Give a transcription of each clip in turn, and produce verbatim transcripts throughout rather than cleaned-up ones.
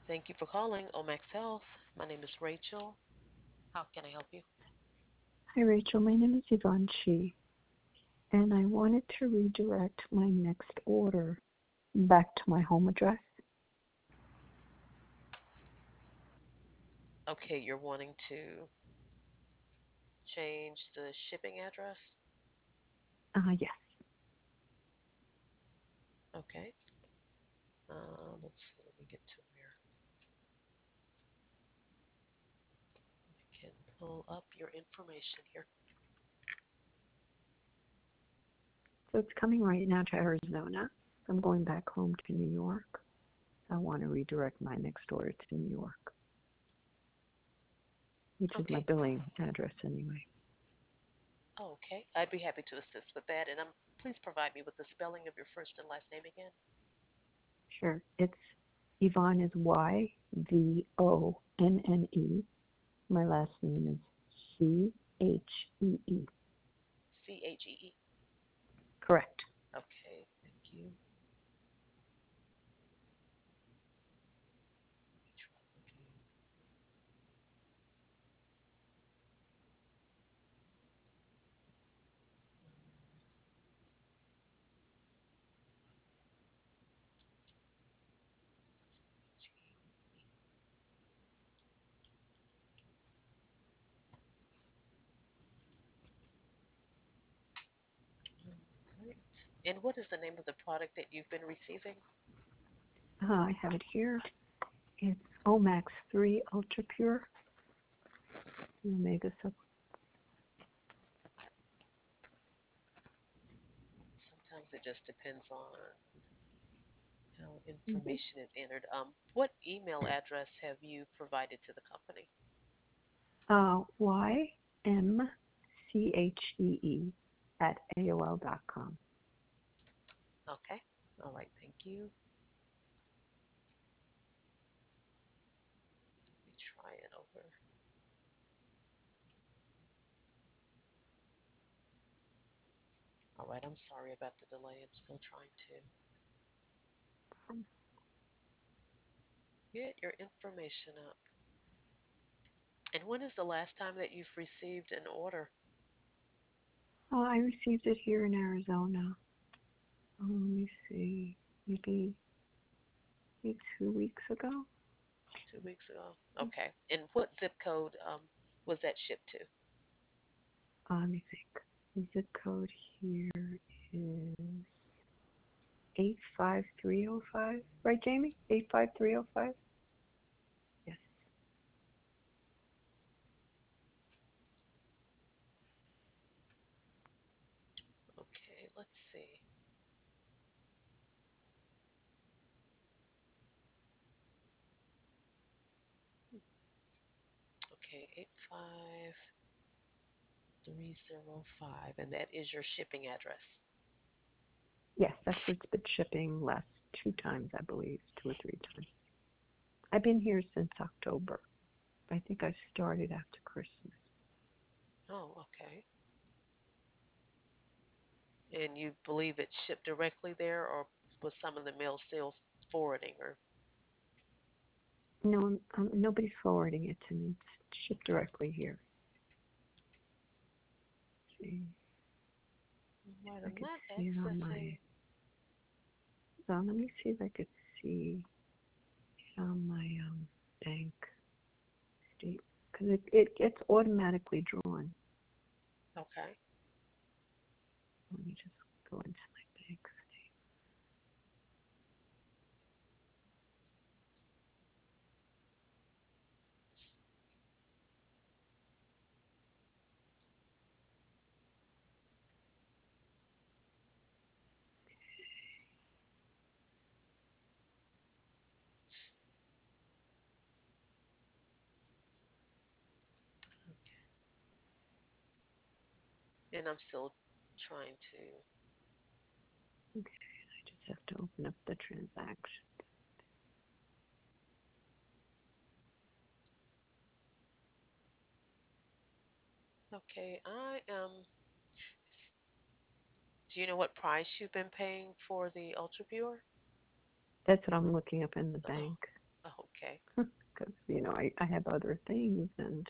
Thank you for calling Omax Health. My name is Rachel. How can I help you? Hi, Rachel. My name is Yvonne Shi, and I wanted to redirect my next order back to my home address. Okay, you're wanting to change the shipping address? Uh, yes. Okay. Uh, let's see. Let me get to where I can pull up your information here. So it's coming right now to Arizona. I'm going back home to New York. I want to redirect my next order to New York, which is my Okay. billing address anyway. Oh, okay. I'd be happy to assist with that. And um, please provide me with the spelling of your first and last name again. Sure. It's Yvonne is Y V O N N E. My last name is C H E E. C H E E. Correct. Okay. Thank you. Try looking. All right. And what is the name of the product that you've been receiving? Uh, I have it here. It's Omax three Ultra Pure Omega Supplement. Sometimes it just depends on how Mm-hmm. information is entered. Um, what email address have you provided to the company? Uh, Y M C H E E at A O L dot com. Okay. All right. Thank you. Let me try it over. All right. I'm sorry about the delay. I'm still trying to get your information up. And when is the last time that you've received an order? Uh, I received it here in Arizona. Um, let me see, maybe, maybe two weeks ago. Two weeks ago. Okay. And what zip code um, was that shipped to? Uh, let me think. The zip code here is eight five three zero five. Right, Jamie? eight five three zero five? Yes. Okay. Let's see. Okay. Eight five three zero five. And that is your shipping address. Yes, that's where it's been shipping last two times, I believe, two or three times. I've been here since October. I think I started after Christmas. Oh, okay. And you believe it's shipped directly there, or was some of the mail still forwarding? Or No, um, nobody's forwarding it to me. It's shipped directly here. See, right, I I'm could not see it on my. accessing. So let me see if I could see on my um, bank state because it, it gets automatically drawn. Okay. Let me just go into my bank And I'm still trying to. state. Okay, I just have to open up the transaction. Okay, I am. Do you know what price you've been paying for the Ultra Pure? That's what I'm looking up in the Oh, bank. Okay. because you know I, I have other things, and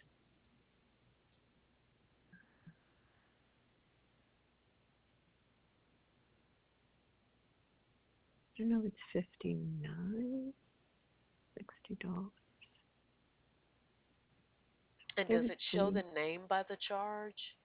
I don't know, it's fifty nine, sixty dollars. And does it show Seriously, the name by the charge?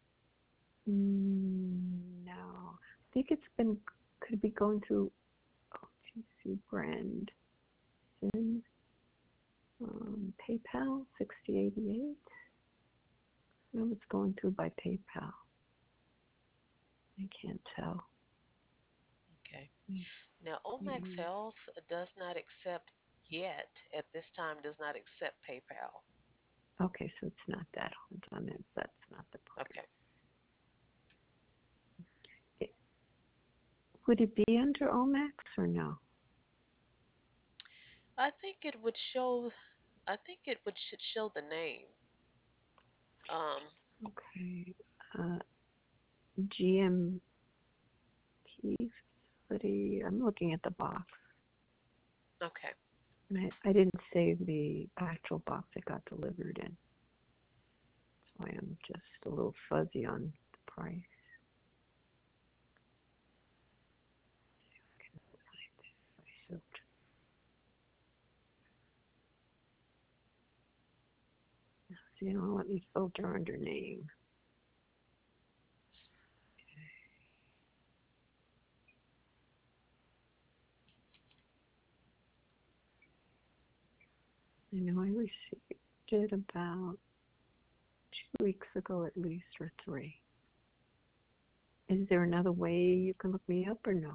mm, no. I think it's been could be going through O T C brand, in um, PayPal sixty eighty eight. No, it's going through by PayPal. I can't tell. Okay. Mm, Now, Omax mm. Health does not accept yet, at this time, does not accept PayPal. Okay, so it's not that. Hold on, it- that's not the program. Okay. It, would it be under Omax or no? I think it would show, I think it would should show the name. Um, Okay. Uh, G M T facility. I'm looking at the box. okay. And I, I didn't save the actual box it got delivered in. That's why I'm just a little fuzzy on the price. Can I find it? I should. So you know, let me filter under name. I know I received it about two weeks ago at least, or three. Is there another way you can look me up or no?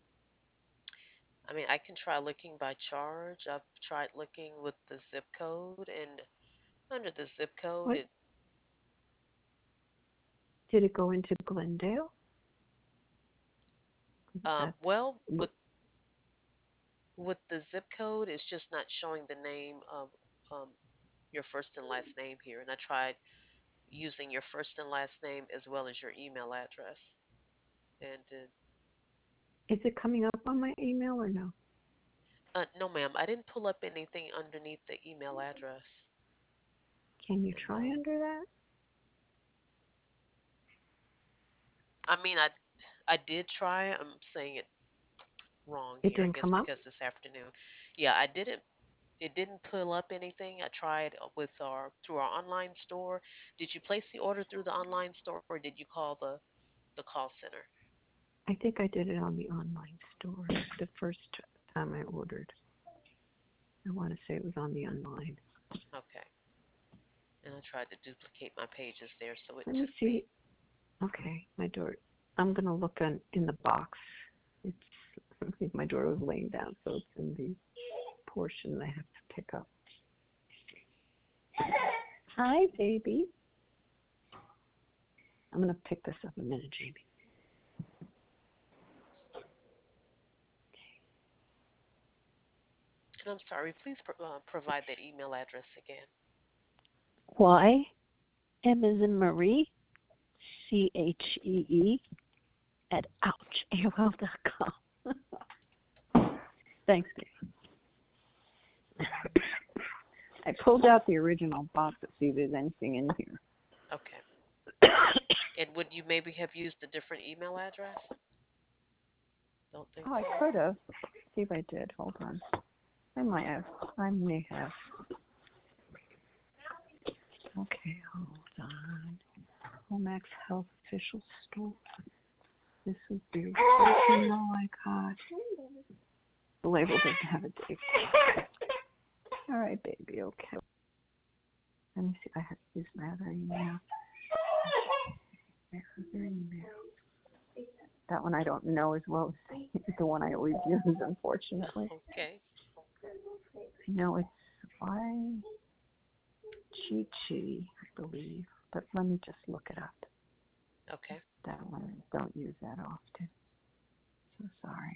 I mean, I can try looking by charge. I've tried looking with the zip code, and under the zip code, What? it Did it go into Glendale? um, That's well, what, with with the zip code, it's just not showing the name of um, your first and last name here. And I tried using your first and last name as well as your email address. And is it coming up on my email or no? uh, uh, no, ma'am, I didn't pull up anything underneath the email address. Can you And try um, under that? I mean, I I did try. I'm saying it wrong It here, I didn't guess come up? because this afternoon. Yeah, I didn't. It didn't pull up anything. I tried uh, with our through our online store. Did you place the order through the online store, or did you call the the call center? I think I did it on the online store the first time I ordered. I want to say it was on the online. Okay. And I tried to duplicate my pages there, so it Let took me me. see. Okay, my door. I'm gonna look on in the box. It's I think my door was laying down, so it's in the portion I have to pick up. Hi, baby. I'm gonna pick this up in a minute, Jamie. And I'm sorry, please pro- uh, provide that email address again. Y, M as in Marie, C H E E, at ouch, A O L dot com. Thanks, Dave. I pulled out the original box to see if there's anything in here. Okay. And would you maybe have used a different email address? Don't think Oh, I so. could have. See if I did. Hold on. I might have. I may have. Okay, hold on. Homax Health official store. This is the original I got. The label doesn't have a date. All right, baby. Okay. Let me see if I have to use my other email. My other email. That one I don't know as well as the one I always use, unfortunately. Okay. No, it's Y Chi Chi, I believe. But let me just look it up. Okay. That one, I don't use that often. So sorry.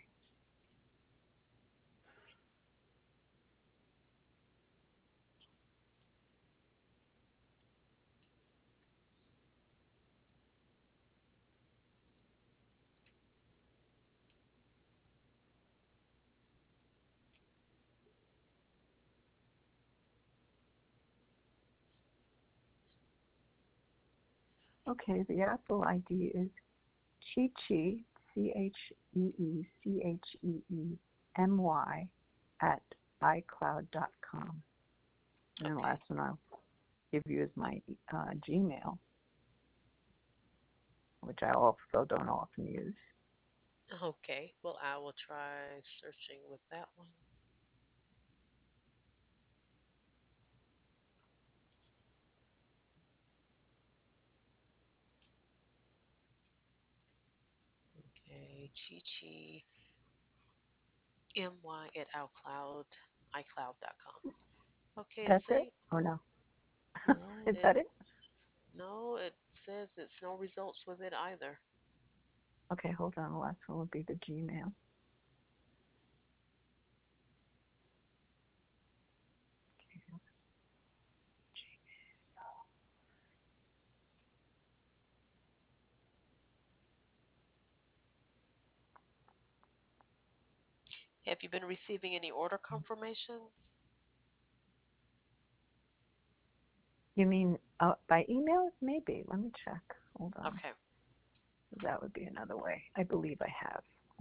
Okay, the Apple I D is Chi Chi, C H E E C H E E M Y, at iCloud dot com. And the Okay. last one I'll give you is my uh, Gmail, which I also don't often use. Okay. Well, I will try searching with that one. Okay. Chi Chi my at iCloud iCloud dot com. Okay, it That's it? say Or no? no, Is it that it? no, it says it's no results with it either. Okay, hold on. The last one would be the Gmail. Have you been receiving any order confirmations? You mean uh, by email? Maybe. Let me check. Hold on. Okay. That would be another way. I believe I have.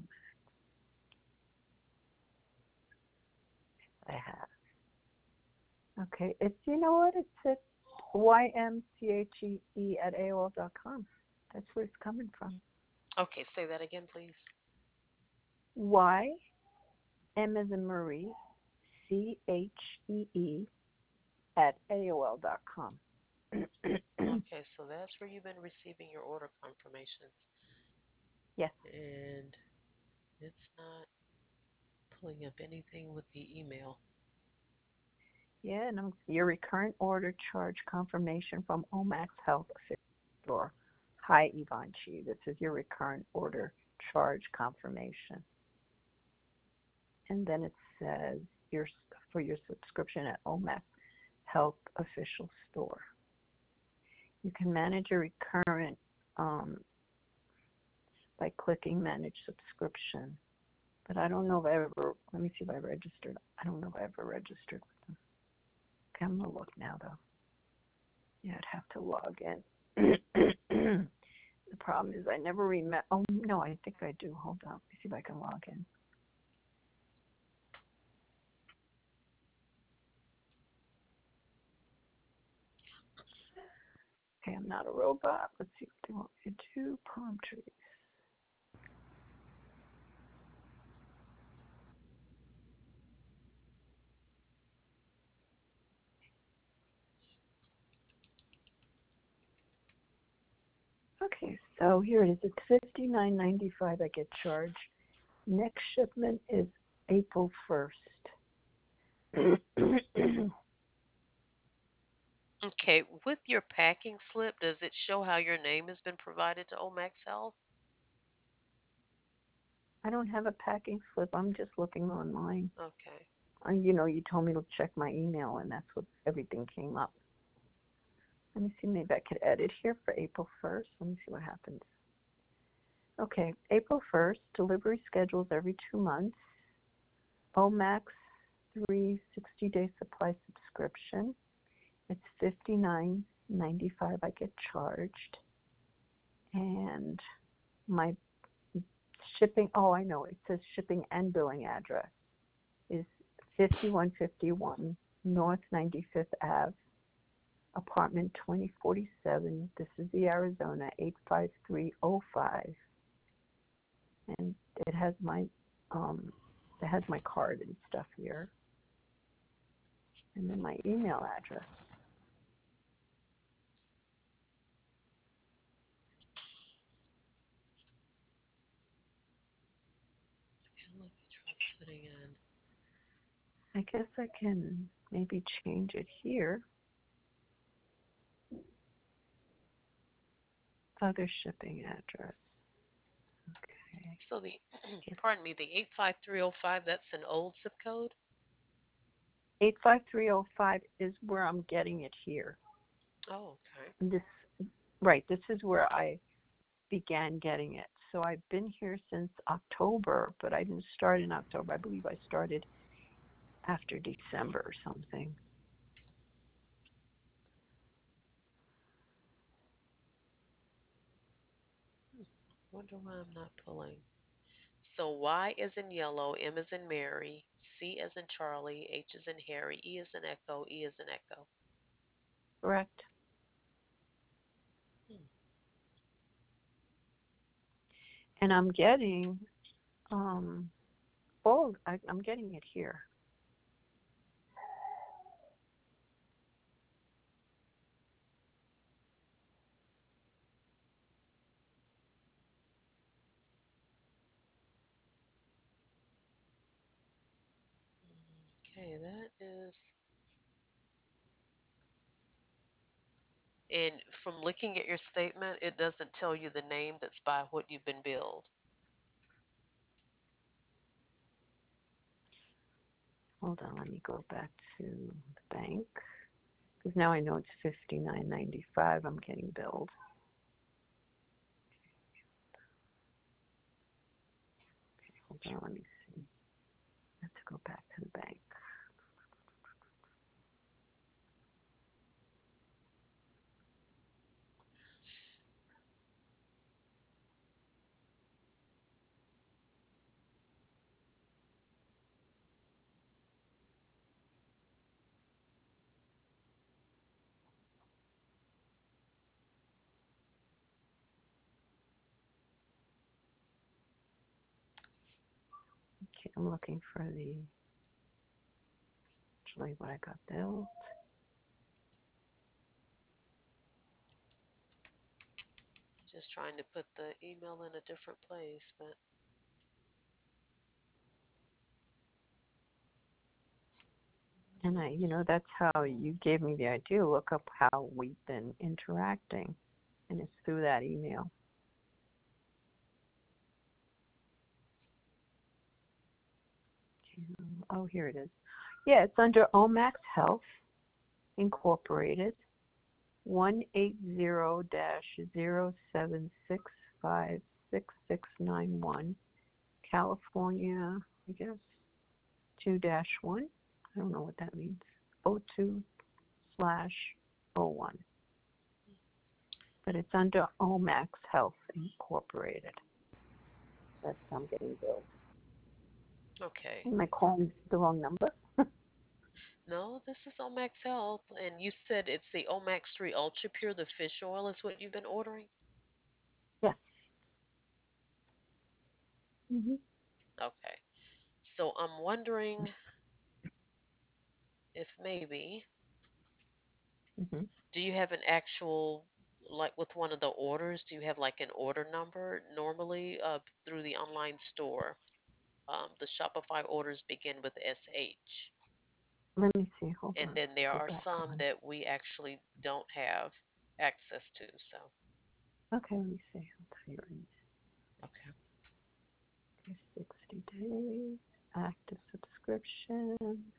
I have. Okay. It's, you know what? It's at Y M C H E E at A O L dot com. That's where it's coming from. Okay, say that again, please. Y, M as in Marie, C H E E at A O L dot com. Okay, so that's where you've been receiving your order confirmations. Yes. And it's not pulling up anything with the email. Yeah, and I'm, your recurrent order charge confirmation from Omax Health Store. Hi, Ivanchi. This is your recurrent order charge confirmation. And then it says your for your subscription at Omax Health Official Store. You can manage your recurrent um, by clicking Manage Subscription. But I don't know if I ever, let me see if I registered. I don't know if I ever registered with them. Okay, I'm going to look now, though. Yeah, I'd have to log in. The problem is I never remember. Oh, no, I think I do. Hold on. Let me see if I can log in. Okay, I'm not a robot. Let's see what they want me to do. Palm trees. Okay, so here it is. It's fifty-nine ninety-five. I get charged. Next shipment is April first. Okay, with your packing slip, does it show how your name has been provided to Omax Health? I don't have a packing slip. I'm just looking online. Okay. And you know, you told me to check my email, and that's what everything came up. Let me see. Maybe I could edit here for April first. Let me see what happens. Okay, April first, delivery schedules every two months. Omax three sixty-day supply subscription. It's fifty-nine ninety-five. I get charged. And my shipping, oh, I know, it says shipping and billing address is fifty-one fifty-one North ninety-fifth Ave, apartment twenty forty-seven. This is the Arizona eight five three oh five. And it has my um it has my card and stuff here, and then my email address. Okay, let me try putting in. I guess I can maybe change it here. Other shipping address. Okay. So the, It's pardon me, the eight five three oh five, that's an old zip code? eight five three oh five is where I'm getting it here. Oh, okay. This right. This is where I began getting it. So I've been here since October, but I didn't start in October. I believe I started after December or something. Wonder why I'm not pulling. So Y is in yellow, M is in Mary, C is in Charlie, H is in Harry, E is in Echo, E is in Echo. Correct. Hmm. And I'm getting, um, oh, I, I'm getting it here. Okay, that is. And from looking at your statement, it doesn't tell you the name that's by what you've been billed. Hold on, let me go back to the bank. Because now I know it's fifty-nine ninety-five I'm getting billed. Okay, hold on, let me see. I have to go back to the bank. Okay, I'm looking for the, actually what I got billed. Just trying to put the email in a different place, but And I, you know, that's how you gave me the idea. Look up how we've been interacting. And it's through that email. Oh, here it is. Yeah, it's under Omax Health Incorporated, one eight zero dash zero seven six five six six nine one, California, I guess, two dash one. I don't know what that means. O two slash O one. But it's under Omax Health Incorporated. That's how I'm getting billed. okay. Am I calling the wrong number? No, this is Omax Health, and you said it's the Omax three Ultra Pure, the fish oil is what you've been ordering? Yes. Mm-hmm. Okay. So I'm wondering if maybe, Mm-hmm. do you have an actual, like with one of the orders, do you have like an order number? Normally, uh, through the online store, um, the Shopify orders begin with S H. Let me see. Hold And on. then there Go are back some on. that we actually don't have access to. So, Okay, let me see. I'll tell you right okay. now. sixty days, active subscription.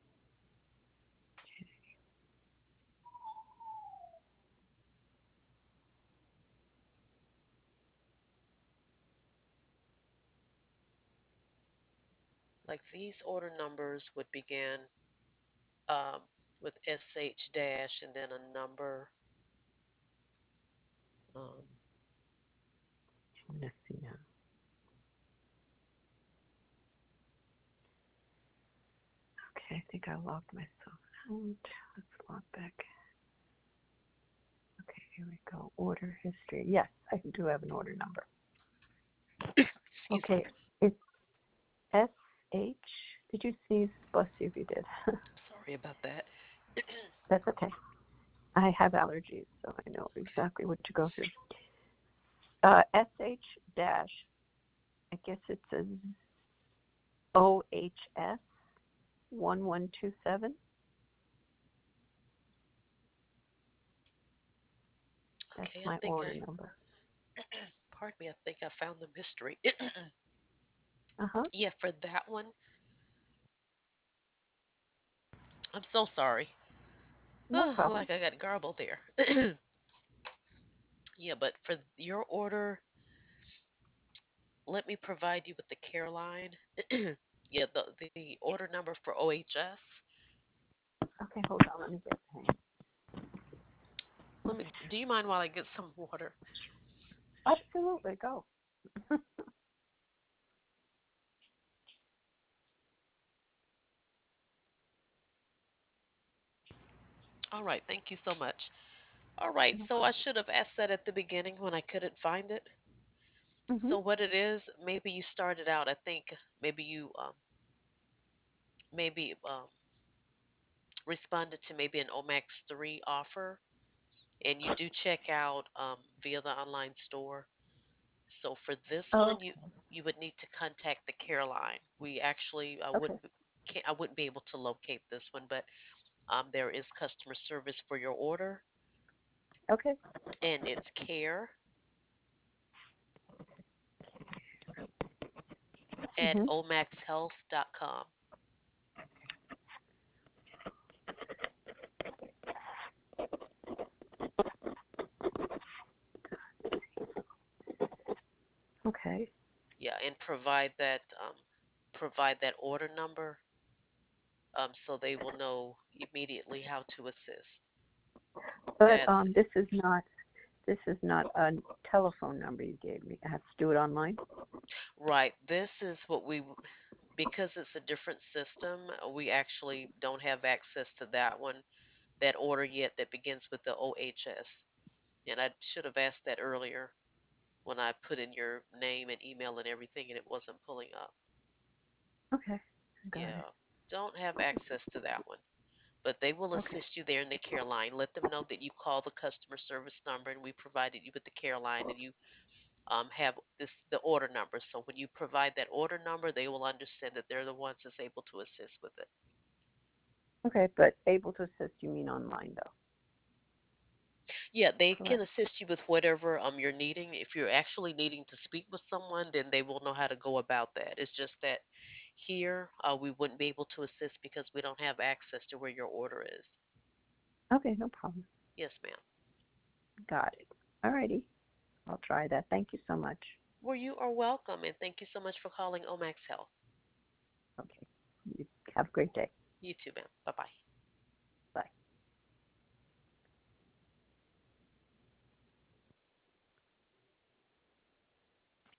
Like these order numbers would begin um, with S H dash and then a number. Um, I'm going to see now. Okay, I think I logged myself out. Let's log back. Okay, here we go. Order history. Yes, I do have an order number. excuse me. Okay, it's S H. Did you sneeze? Bless you if you did. Sorry about that. That's okay. I have allergies, so I know exactly what to go through. Uh, S H dash, I guess it's a O H S one one two seven. That's Okay, I my think order I, number. pardon me, I think I found the mystery. Uh huh. Yeah, for that one, I'm so sorry. No Oh, problem. like I got garbled there. Yeah, but for your order, let me provide you with the care line. Yeah, the the order number for O H S. Okay, hold on. Let me get a pen. Let me. Do you mind while I get some water? Absolutely, go. All right, thank you so much. All right, No so I problem. should have asked that at the beginning when I couldn't find it. Mhm. So what it is, maybe you started out, I think maybe you um maybe um responded to maybe an Omax three offer and you do check out um via the online store. So for this Oh, one you you would need to contact the care line. We actually I okay. wouldn't b- can't I wouldn't be able to locate this one, but um there is customer service for your order Okay. and it's care at Mhm. omax health dot com. Okay. Yeah, and provide that um, provide that order number um, so they will know immediately how to assist. But That's um, this is not this is not a telephone number you gave me. I have to do it online. right. This is what we w- because it's a different system. uh, We actually don't have access to that one, that order yet that begins with the O H S. And I should have asked that earlier when I put in your name and email and everything, and it wasn't pulling up. Okay. I got it. Yeah, don't have access to that one. But they will Okay. assist you there in the care line. Let them know that you call the customer service number and we provided you with the care line and you um, have this the order number. So when you provide that order number, they will understand that they're the ones that's able to assist with it. Okay, but able to assist you mean online though, Yeah, they can correct? assist you with whatever um you're needing. If you're actually needing to speak with someone, then they will know how to go about that. It's just that here uh, we wouldn't be able to assist because we don't have access to where your order is. Okay, no problem. Yes, ma'am. Got it. Alrighty. I'll try that. Thank you so much. Well, you are welcome, and thank you so much for calling Omax Health. Okay. You have a great day. You too, ma'am. Bye bye.